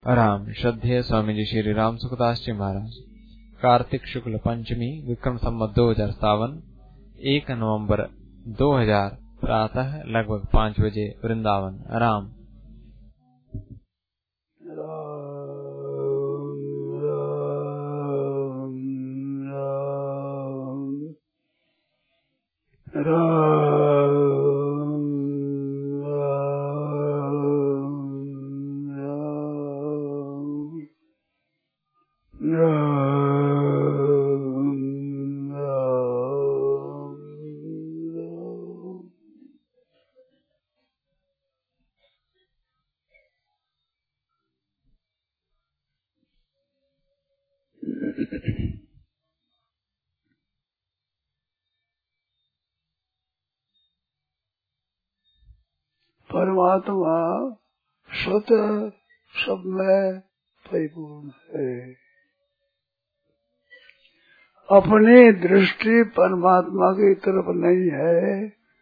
राम श्रद्धेय स्वामी जी श्री राम सुखदास जी महाराज। कार्तिक शुक्ल पंचमी विक्रम संवत 2057 1 नवंबर 2000 प्रातः लगभग 5 बजे वृंदावन। राम परमात्मा स्वतः सब में परिपूर्ण है। अपनी दृष्टि परमात्मा की तरफ नहीं है,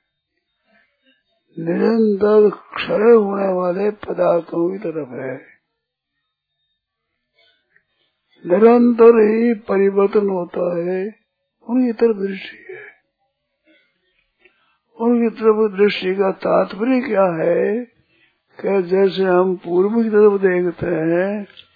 निरंतर क्षय होने वाले पदार्थों की तरफ है। निरंतर ही परिवर्तन होता है, उनकी तरफ दृष्टि है। उनकी तरफ दृष्टि का तात्पर्य क्या है कि जैसे हम पूर्व की तरफ देखते हैं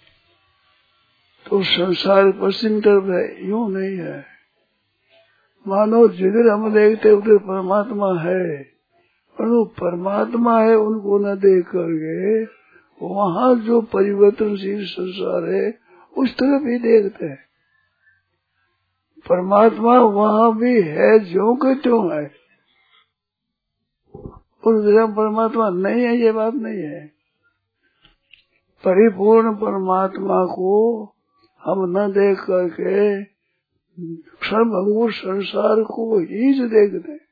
तो संसार पश्चिम तरफ है, यूं नहीं है। मानो जिधर हम देखते उधर परमात्मा है, पर वो परमात्मा है उनको न देख करके वहाँ जो परिवर्तनशील संसार है उस तरफ ही देखते हैं। परमात्मा वहाँ भी है, जो के त्यों है। उस जगह परमात्मा नहीं है, ये बात नहीं है। परिपूर्ण परमात्मा को हम न देख करके सर्वभूत संसार को ही जो देखते हैं,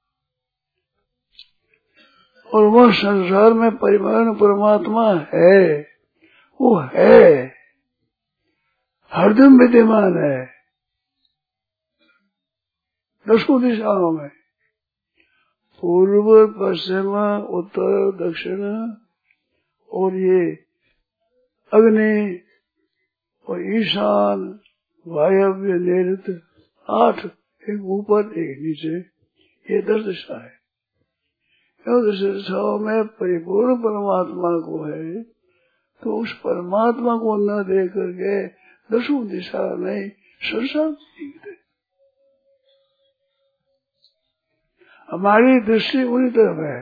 और वह संसार में परिपूर्ण परमात्मा है, वो है, हरदम विद्यमान है, दसों दिशाओं में, पूर्व पश्चिम उत्तर दक्षिण, और ये अग्नि और ईशान वायव्य नैऋत्य 8, एक ऊपर एक नीचे, ये 10 दिशा है। 10 दिशाओं में परिपूर्ण परमात्मा को है, तो उस परमात्मा को न देख करके दसों दिशा नहीं संसार देखते। हमारी दृष्टि उन्हीं तरफ है।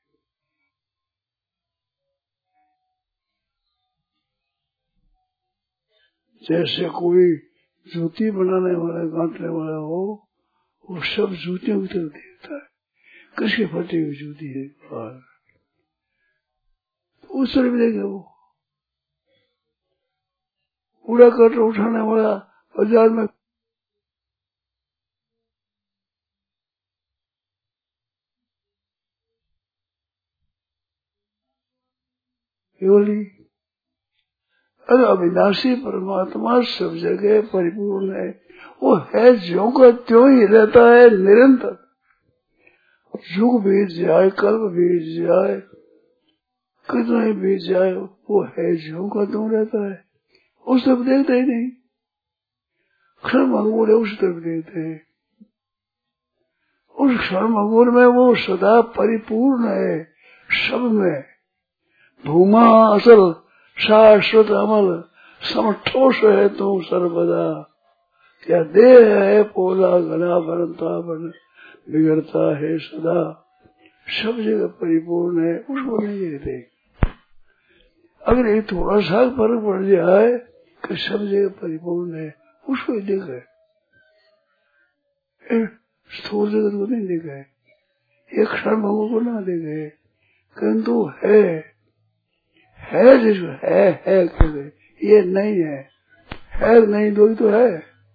जैसे कोई जूती बनाने वाला, गांठने वाला हो, वो सब जूतियों की तरफ देखता है, किसकी फटी हुई जूती है बाहर, तो उस तरफ देखे। वो कूड़ा कचरा उठाने वाला बाजार में केवली, अरे अविनाशी परमात्मा सब जगह परिपूर्ण है। वो है, ज्यों का त्यों ही रहता है निरंतर। युग बीत जाए, कल्प बीत जाए, कितना ही बीत जाए, वो है ज्यों का त्यों रहता है। उस तरफ देखते ही नहीं। क्षण भंगुर है, उस तरफ देखते हैं। उस क्षण भंगुर में वो सदा परिपूर्ण है, सब में। भूमा असल शाश्वत अमल समठोष है तू सर्वदा। क्या देह है पोला घना बनता बन बिगड़ता है सदा। सब जगह परिपूर्ण है, उसको नहीं देखते। अगर ये थोड़ा सा फर्क पड़ जाए कि सब जगह परिपूर्ण है, उसको ही देखे। स्थूल जगत को नहीं देखे, एक क्षण भंगुर को ना देखे, किंतु है जिसको है कहते, ये नहीं है नहीं, दो ही तो है।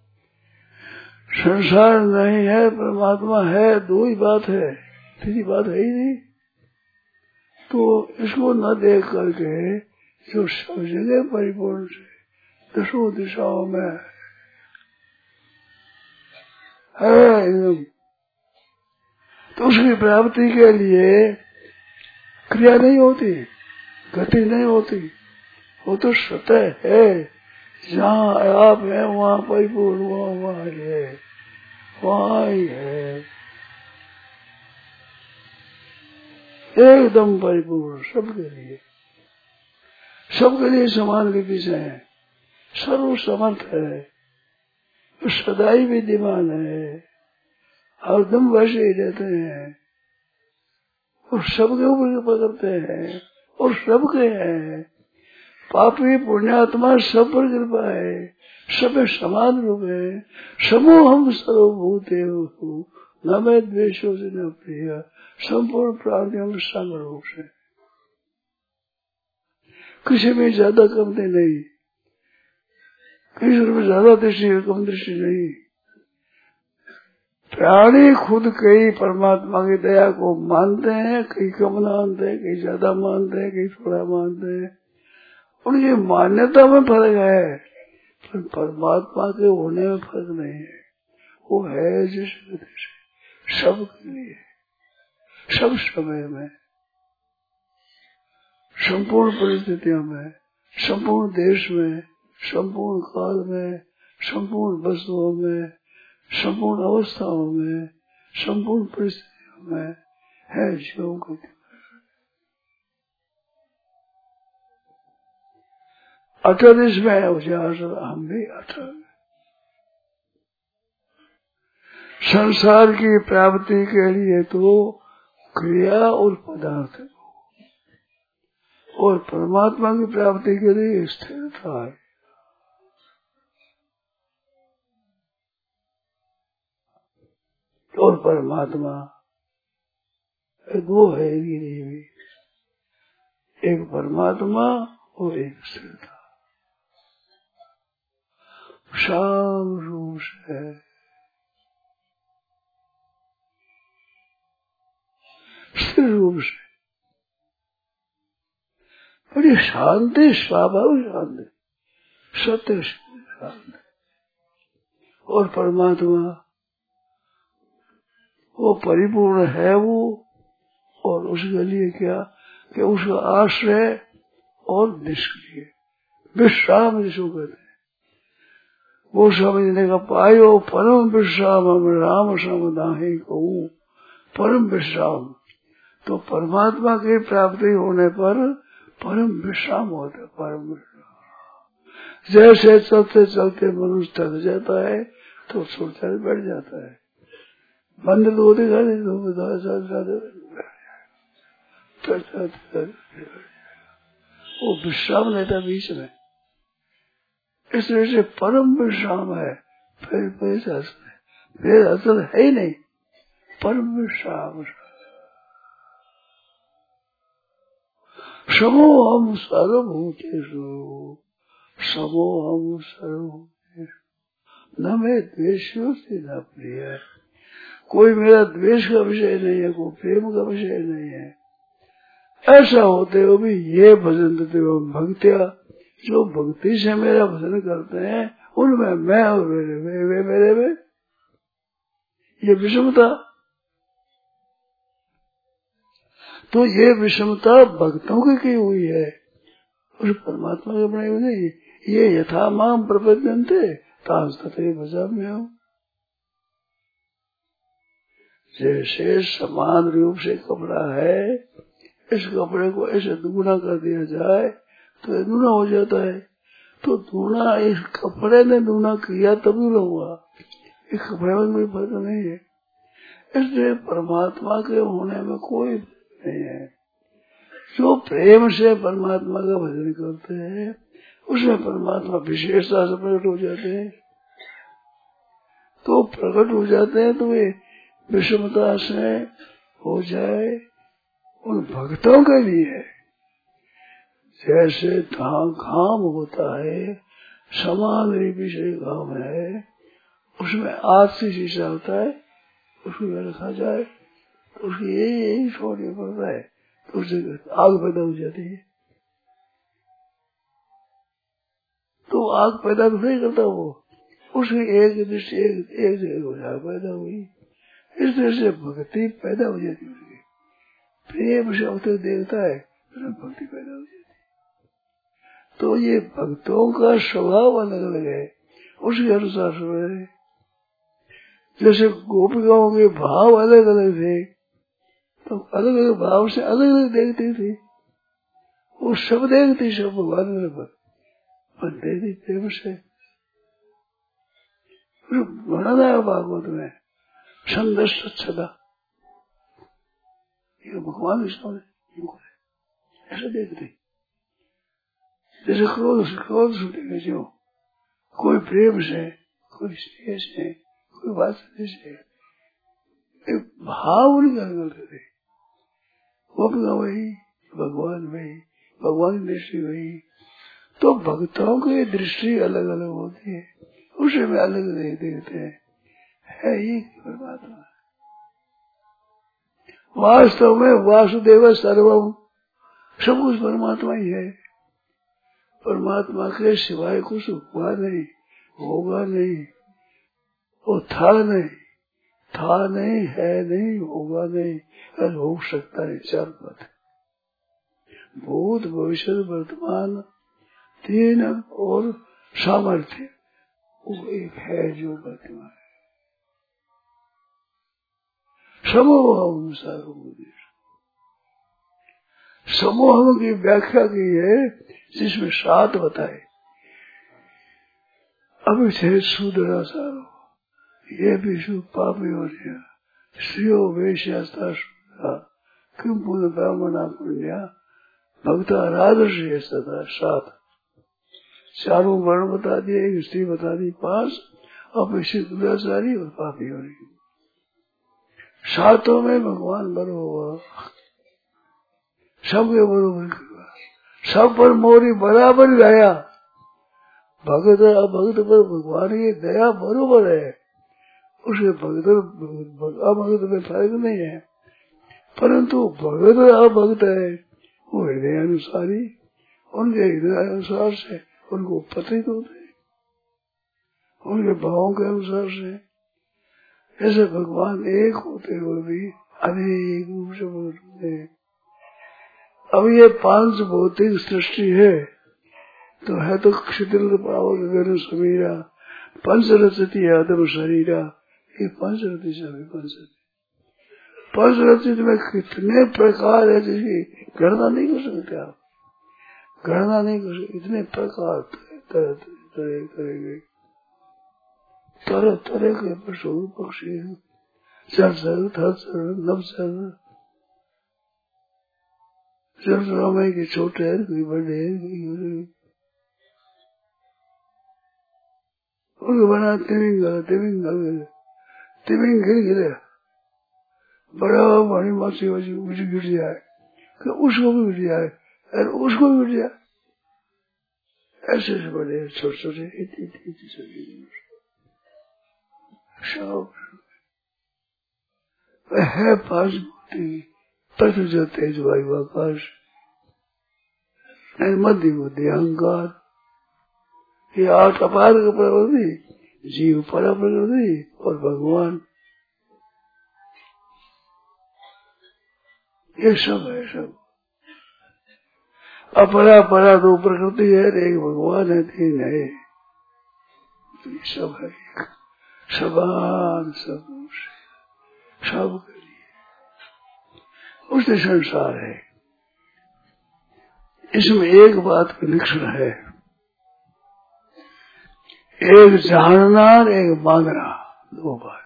संसार नहीं है, परमात्मा है, दो ही बात है, तीसरी बात है ही नहीं। तो इसको न देख करके जो सब जगह परिपूर्ण से दसों दिशाओं में है एकदम, तो उसकी प्राप्ति के लिए क्रिया नहीं होती, गति नहीं होती, वो तो स्वतः है, जहाँ आप है वहाँ परिपूर्ण, वहाँ है, वहाँ ही है, एकदम परिपूर्ण, सबके लिए, सबके लिए समान गति से है, सर्व समर्थ है, सदा ही विद्यमान है, हरदम वैसे ही रहते हैं और सबके ऊपर कृपा करते हैं और सबके हैं, पापी पुण्यात्मा सब पर कृपा है, सब समान रूप है, समूह हम सर्वभूते न मैं द्वेषों से न प्रिय, संपूर्ण प्राणियों में संग रूप से, किसी में ज्यादा कमती नहीं, किसी में ज्यादा दृष्टि कम दृष्टि नहीं। प्राणी खुद कई परमात्मा की दया को मानते हैं, कई कम मानते हैं, कई ज्यादा मानते हैं, कई थोड़ा मानते हैं, उनकी मान्यता में फर्क है, पर परमात्मा के होने में फर्क नहीं है। वो है जिस गति से सबके लिए, सब समय में, संपूर्ण परिस्थितियों में, संपूर्ण देश में, संपूर्ण काल में, संपूर्ण वस्तुओं में, संपूर्ण अवस्थाओं में, संपूर्ण परिस्थितियों में है जीवों को। अटल इसमें है, उसे हम भी अटल। संसार की प्राप्ति के लिए तो क्रिया और पदार्थ और परमात्मा की प्राप्ति के लिए स्थिरता है। और परमात्मा दो है, भी एक परमात्मा और एक स्थिरता, शाम रूप से स्थिर रूप से बड़ी शांति, स्वाभाविक शांति, सत्य शांति। और परमात्मा वो परिपूर्ण है वो, और उसके लिए क्या कि उसका आश्रय और निष्क्रिय विश्राम जिसको कहते हैं, वो समझने का पायो परम विश्राम, हम राम समदाही कहूँ परम विश्राम। तो परमात्मा की प्राप्ति होने पर परम विश्राम होता है, परम विश्राम। जैसे चलते चलते मनुष्य थक जाता है तो सोचता बैठ जाता है, बंद दो दिखा दे वो विश्राम लेता बीच में, इस तरह से परम विश्राम है। फिर असल है ही नहीं, परम विश्राम। समोहम सर्वभूतेषु, समोहम सर्वभूतेषु न मैं द्वेषियों से न प्रिय। कोई मेरा द्वेष का विषय नहीं है, कोई प्रेम का विषय नहीं है। ऐसा होते हुए भी ये भजन देते भक्तिया, जो भक्ति से मेरा भजन करते हैं उनमें मैं और मेरे में ये विषमता, तो ये विषमता भक्तों की हुई है, उस परमात्मा की बनाई हुई नहीं। ये यथा माम प्रपद्यन्ते तांस्तथे भजाम्यहम्। जैसे समान रूप से कपड़ा है, इस कपड़े को ऐसे दुगुना कर दिया जाए तो ये दूना हो जाता है। तो दूना इस कपड़े ने दूना किया तभी होगा, इस कपड़े में कोई फर्क नहीं है। इसलिए परमात्मा के होने में कोई नहीं है। जो प्रेम से परमात्मा का भजन करते हैं उसमें परमात्मा विशेषता से प्रकट हो जाते हैं। तो प्रकट हो जाते हैं तो वे विषमता से हो जाए उन भक्तों के लिए। जैसे घाम होता है, समान विषय घाम है, उसमें आग से शीशा होता है, उसको रखा जाए तो उसकी यही छोड़नी पड़ता है तो उससे आग पैदा हो जाती है। तो आग पैदा तो नहीं करता वो, उसकी एक दृष्टि एक जगह हो जाए पैदा हुई। इस तरह से भक्ति पैदा हो जाती है, प्रेम से उसे देखता है तो भक्ति पैदा हो जाती है। तो ये भक्तों का स्वभाव अलग अलग है, उसके अनुसार सब है। जैसे गोपिकाओं के भाव अलग अलग थे, तो अलग अलग भाव से अलग अलग देखते थे। वो सब देखते, सब भगवान पर देखते प्रेम से। वर्णन है भागवत में, संदर्श सदा ये भगवान के सामने ऐसा देखते। जैसे क्रोध से देखे, जो कोई प्रेम से, कोई स्नेह से, कोई वात्सल्य से, एक भाव निकलते थे। वो भी वही, भगवान वही, भगवान की दृष्टि वही। तो भक्तों की दृष्टि अलग अलग होती है, उसे में अलग अलग देखते हैं। है ये परमात्मा। वास्तव में वासुदेव सर्वम, सब कुछ परमात्मा ही है। परमात्मा के सिवाय कुछ हुआ नहीं, होगा नहीं, वो था नहीं, है नहीं, होगा नहीं, और हो सकता है। चार बात, भूत भविष्य वर्तमान तीन और सामर्थ्य, वो एक है जो वर्तमान है। समूह समूह की व्याख्या की है, जिसमें 7 बताए। अब थे सुदरा सारो, ये भी शुभ पापी हो गया। श्रियो वेश्यास्ता किम पुण्य ब्राह्मणा पुण्या भक्ता राजर्षि सदा। 7 चारों वर्ण बता दिए, एक स्त्री बता दी, 5 अपेक्षित दुराचारी और पापी हो रही। 7 में भगवान बरो हुआ, सबके बरोबर करवा, सब पर मोरी बराबर गया। भगत अभगत पर भगवान की दया बरोबर है, उसके भगत अभगत में फर्क नहीं है। परंतु भगत अभगत है, वो हृदय अनुसारी, उनके हृदय अनुसार से उनको पतित होते, उनके भावों के अनुसार से। ऐसे भगवान एक होते हुए भी अनेक रूप से बोलते हैं। अब ये 5 भौतिक सृष्टि है, तो है तो क्षितिल पावक गगन समीरा, पंचरचति आदम शरीरा, ये पंचरति सभी पंचरचित में कितने प्रकार है, जिसकी गणना नहीं कर सकते आप, गणना नहीं कर सकते। इतने प्रकार तरह करेंगे, तरह तरह के पशु पक्षी, चर थर नवचर, समय के छोटे है, कोई बड़े है, उनको बना तिमिंग गिरे, बड़ा बड़ी मासी मुझे गिर जाए, उसको भी गिर जाए, और उसको भी गिर जाए। ऐसे ऐसे बड़े छोटे छोटे सब है 5 बुद्धि, पृथ्वी जो तेज वायु आकाश, मध्य बुद्धि अहंकार, ये 8 अपार प्रकृति, जीव पर प्रकृति और भगवान, ये सब है। सब अपरा परा 2 प्रकृति है, एक भगवान है, 3 है, ये सब है। समान सब के लिए उससे संसार है। इसमें एक बात विलक्षण है, एक जानना और एक मानना, 2 बात।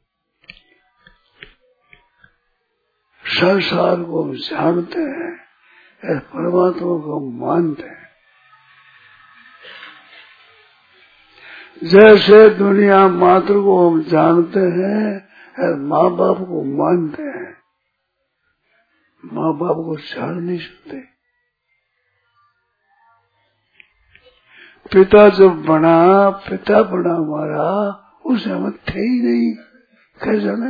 संसार को हम जानते हैं, परमात्मा को हम मानते हैं। जैसे दुनिया मात्र को हम जानते हैं, माँ बाप को मानते हैं, माँ बाप को जान नहीं सकते। पिता जब पिता बना हमारा, उसे हम थे ही नहीं, कैसे जाने।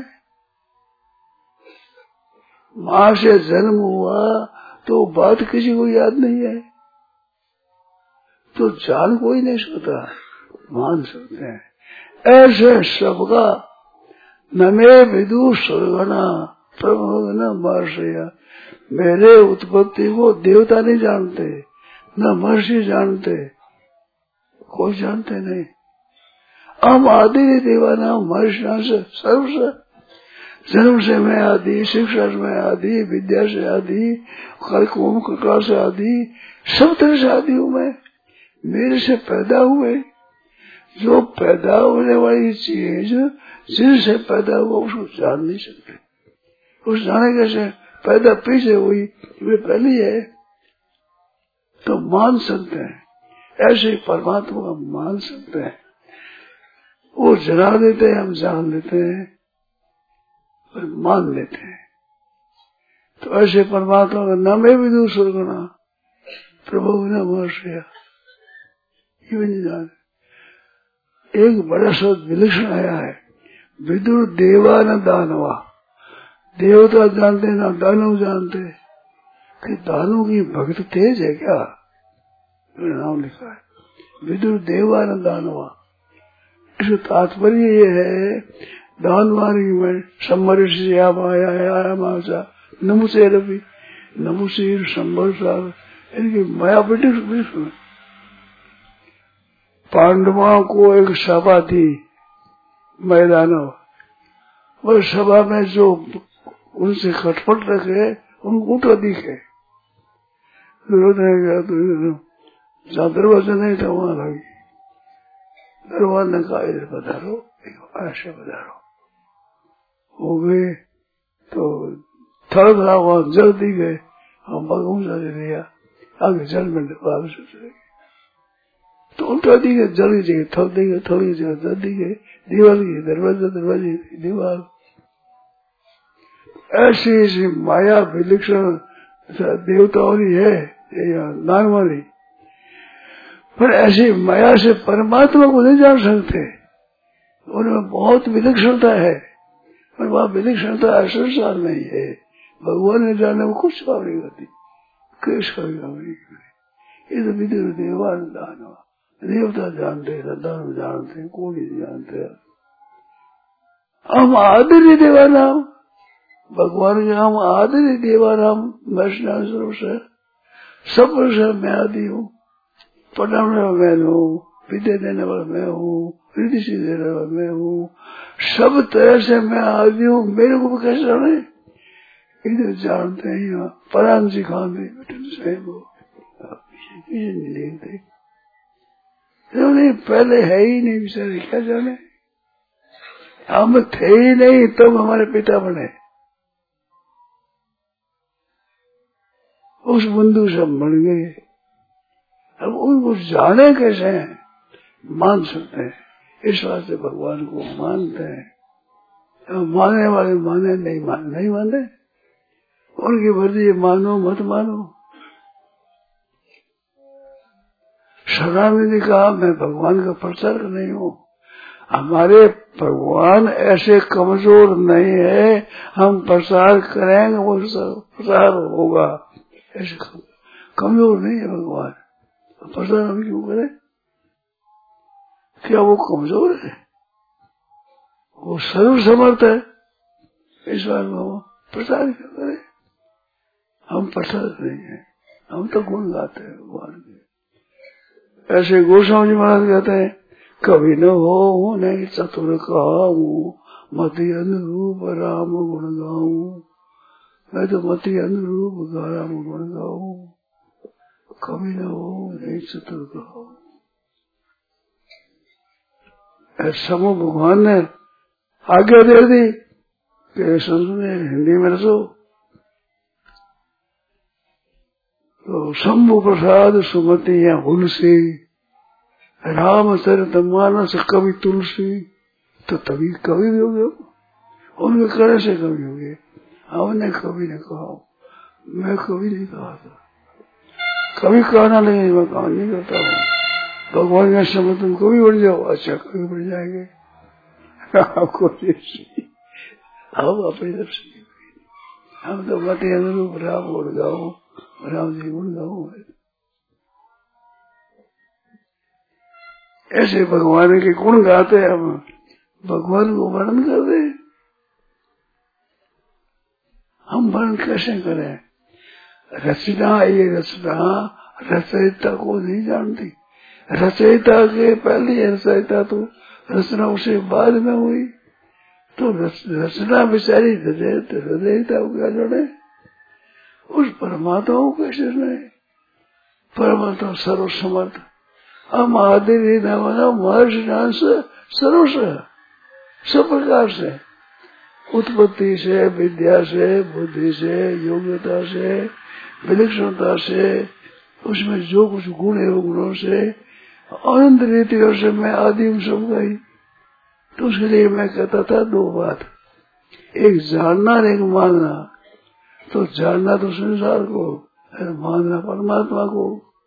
माँ से जन्म हुआ तो बात किसी को याद नहीं है, तो जान कोई नहीं सकता, मान सकते हैं। ऐसे सबका न मे विदु स्वर्गना प्रभु न मार्षया, मेरे उत्पत्ति को देवता नहीं जानते, न महर्षि जानते, कोई जानते नहीं। हम आदि देवानाम महर्षिणां से सर्व से, जन्म से मैं आदि, शिक्षा से मैं आदि, विद्या से आदि, कर्म कृपा से आदि, सब तरह से आदि हूँ मैं। मेरे से पैदा हुए, जो पैदा होने वाली चीज जिनसे पैदा हुआ उसको जान नहीं सकते। उस जाने कैसे? पैदा पीछे हुई, वे पहले है तो मान सकते हैं। ऐसे परमात्मा को मान सकते हैं। वो जला देते हैं, हम जान लेते हैं और मान लेते हैं। तो ऐसे परमात्मा का नाम है विदुर स्वर्गुणा प्रभु न महर्षिया, ये भी नहीं जाने। एक बड़ा शब्द विलक्षण आया है, विदुर देवा न दानवा। देवता जानते ना दानव जानते, कि दानव की भक्त तेज है क्या? नाम लिखा है विदुर देवा न दानवा। इसका तात्पर्य ये है, दानवारी में सम्मर्षया माया मासा नमुसे रवि नमुशीर सम्मर्षार, इनकी माया ब्रिटिश में। पांडवों को एक सभा थी मैदानों, वह सभा में जो उनसे खटपट रखे उनको उठा दिखे। जहाँ दरवाजा नहीं था वहां लगी, दरवाजा ने कहा इधर पधारो, ऐसे पधारो। हो गए तो थोड़ा थोड़ा वहां जल दी गए, हम भगवान लिया आगे जल में वापस उतरे। तो उल्टा दी गए, जल की जगह थल दी गए, थल की जगह जल दी गई, दीवार की दरवाजा, दरवाजे दीवार। ऐसी ऐसी माया विलक्षण देवताओं की है दान वाली, पर ऐसी माया से परमात्मा को नहीं जान सकते। उनमें बहुत विलक्षणता है, पर वह विलक्षणता संसार नहीं है। भगवान ने जाने में कुछ काम नहीं करती, किसका भी काम नहीं करती। ये तो विदुर देवान दानवा, देवता जानते हैं, दानव जानते हैं, कोई नहीं जानते। हम आदि देवानाम, भगवान के हम आदि देवानाम वैष्णव स्वरूप से सब से मैं आदि हूँ। पढ़ाने वाला मैं हूँ, विद्या देने वाला मैं हूँ, ऋषि देने वाला मैं हूँ, सब तरह से मैं आदि हूँ। मेरे को भी कैसे जाने? इधर जानते हैं परान सिखाते नहीं देखते, नहीं पहले है ही नहीं बेचारे, क्या जाने। हम थे ही नहीं तब तो हमारे पिता बने, उस बंधु सब बन गए। अब उनको जाने कैसे हैं? मान सकते हैं, इस वास्ते भगवान को मानते हैं। अब मानने वाले माने, नहीं माने उनकी मर्जी, मानो मत मानो। सदानंद ने कहा मैं भगवान का प्रचारक नहीं हूँ, हमारे भगवान ऐसे कमजोर नहीं है, हम प्रसार करेंगे वो प्रसार होगा। ऐसे कमजोर नहीं है भगवान, प्रसार हम क्यों करें? क्या वो कमजोर है? वो सर्व समर्थ है, इस बार वो प्रसार क्यों करें? हम प्रसार नहीं है, हम तो गुण गाते हैं भगवान के। ऐसे गोस्वामी जी महाराज कहते हैं, कभी न हो नहीं चतुर कहूँ, मति अनुरूप राम गुण गाऊं। मैं तो मति अनुरूप राम गुण गाऊं, कभी न हो नहीं चतुर कहूँ। ऐसा भगवान ने आज्ञा दे दी कि सुनिए हिंदी में रसो। तो शंभु प्रसाद सुमति या हुलसी, रामचरितमानस कवि तुलसी, तो तभी कवि भी हो गए, उनके करे से कवि हो गए। हमने कवि ने कहा, मैं कवि नहीं कहा था, कवि कहना नहीं, मैं काम नहीं करता हूँ। भगवान के समय तुम कवि बन जाओ, अच्छा कवि बन जाएंगे। आपको हम अपनी तरफ से हम तो मति अनुरूप राम गुण गाओ, राम जी गुण गाओ। ऐसे भगवान के गुण गाते हैं, हम भगवान को वर्णन कर दे। हम वर्णन कैसे करें? रचना ये रचना रचयिता को नहीं जानती। रचयिता के पहले रचयिता तो रचना उसे बाद में हुई, तो रचना बेचारी रचयिता को क्या जोड़े, उस परमात्मा को कैसे नहीं। परमात्मा सर्वसमर्थ, हम आदि महर्षि ज्ञान से सर्वस, सब प्रकार से, उत्पत्ति से, विद्या से, बुद्धि से, योग्यता से, विलक्षणता से, उसमें जो कुछ गुण है गुणों से, अनंत रीतियों से मैं आदि हूँ सबका ही। तो उसके लिए मैं कहता था दो बात, एक जानना और एक मानना। तो जानना तो संसार को, मानना परमात्मा को।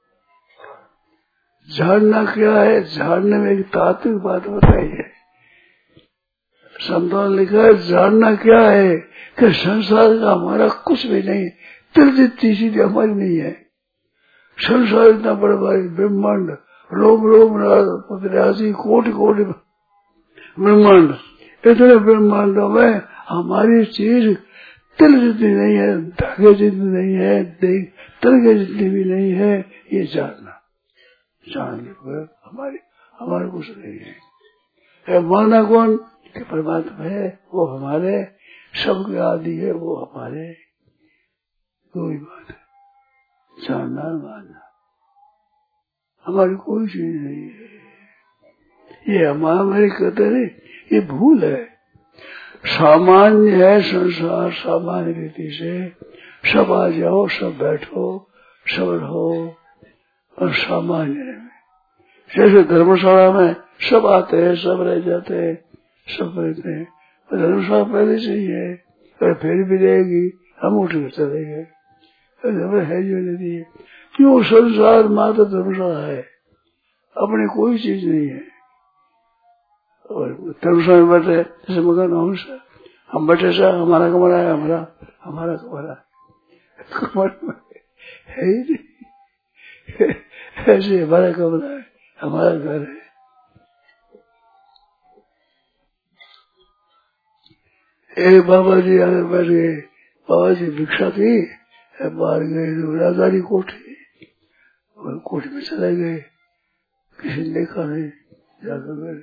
जानना क्या है, जानने में एक तात्विक बात बताई है। संतों ने लिखा है जानना क्या है कि संसार का हमारा कुछ भी नहीं, तिल जितनी चीजें हमारी नहीं है। संसार इतना बड़ा भारी ब्रह्मांड, रोम रोम राशि कोटि कोटि ब्रह्मांड, इतने ब्रह्मांडों में हमारी चीज तिल जितनी नहीं है, धागे जितनी नहीं है, तिल जितनी भी नहीं है। ये जानना, जानने पर हमारे कुछ नहीं है। मानना कौन कि परमात्मा है, वो हमारे सबके आदि है, वो हमारे, कोई बात है। जानना मानना हमारी कोई चीज नहीं है। ये हमारे कहते हैं ये भूल है। सामान्य है संसार, सामान्य रीति से सब आ जाओ, सब बैठो, सब रहो, और सामान्य में जैसे धर्मशाला में सब आते हैं, सब रह जाते हैं, सब रहते हैं। धर्मशाला पहले से ही है, और फिर भी रहेगी, हम उठ कर चले गए, है जो नहीं है। क्यों संसार मात्र धर्मशाला है, अपनी कोई चीज नहीं है। और धर्मशाला में बैठे जैसे मकान हम बैठे सा हमारा कमरा है, हमारा कमरा है ही नहीं, ऐसे हमारा कमरा है, हमारा घर है। एक बाबा जी आगे बैठ गए, बाबा जी भिक्षा की, बाहर गए राजारी कोठी, और कोठी में चले गए, किसी ने देखा नहीं, जाकर गए।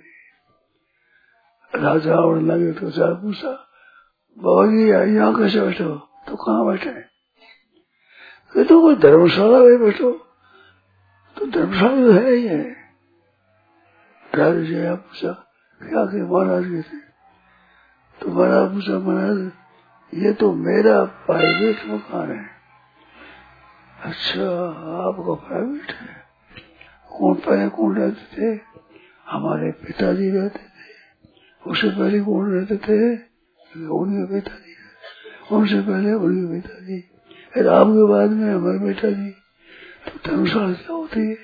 राजा और लगे तो चार पूछा, बाबा जी यहाँ कैसे बैठे हो? तो कहाँ बैठे? तो कोई धर्मशाला में बैठो। तो धर्मशाला तो है ही है। राजा जी यहाँ पूछा क्या कि महाराज के थे? तो महाराज पूछा, महाराज ये तो मेरा प्राइवेट मकान है। अच्छा आपका प्राइवेट है? कौन पहले कौन रहते थे? हमारे पिताजी रहते थे। उससे पहले कौन रहते थे? उनके पिताजी। उनसे पहले उनके पिताजी, फिर आपके बाद में हमारे पिताजी। तो धर्मशाला क्या होती है?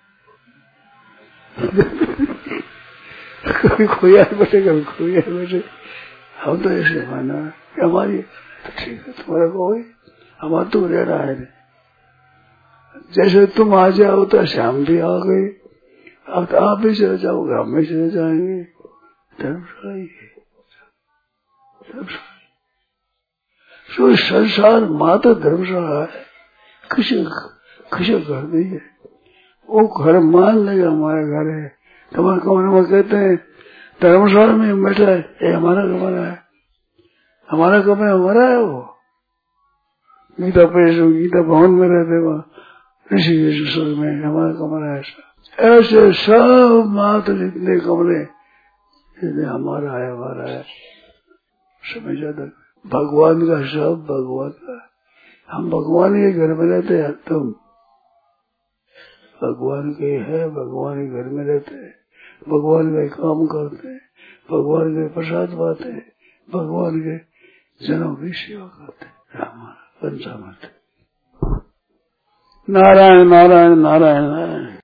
कभी कोई आए बैठे, कभी कोई आए बैठे। हम तो ऐसे माना कि हमारी तो ठीक है, तुम्हारा कोई, हमारा तो रह रहा है। जैसे तुम आ जाओ तो शाम भी आ गए, अब तो आप भी चले जाओगे, हम भी चले जाएंगे। धर्मशाला ही है। तो संसार मात्र धर्मशाला है, किसी घर नहीं है। वो घर मान लेगा हमारा घर है। तुम्हारे कमरे में कहते हैं धर्मशाला में बैठा है, ये हमारा कमरा है, हमारा कमरा हमारा है। वो गीता भवन में रहते, वहाँ ऋषिकेश में हमारा कमरा है। ऐसे सब मात्र जितने कमरे हमारा है, समझ जाता। भगवान का सब भगवान का, हम भगवान के घर में रहते हैं, तुम भगवान के है, भगवान के घर में रहते हैं, भगवान के काम करते हैं, भगवान के प्रसाद पाते हैं, भगवान के जनों की सेवा करते हैं। रामायण पंचामृत। नारायण नारायण नारायण नारायण।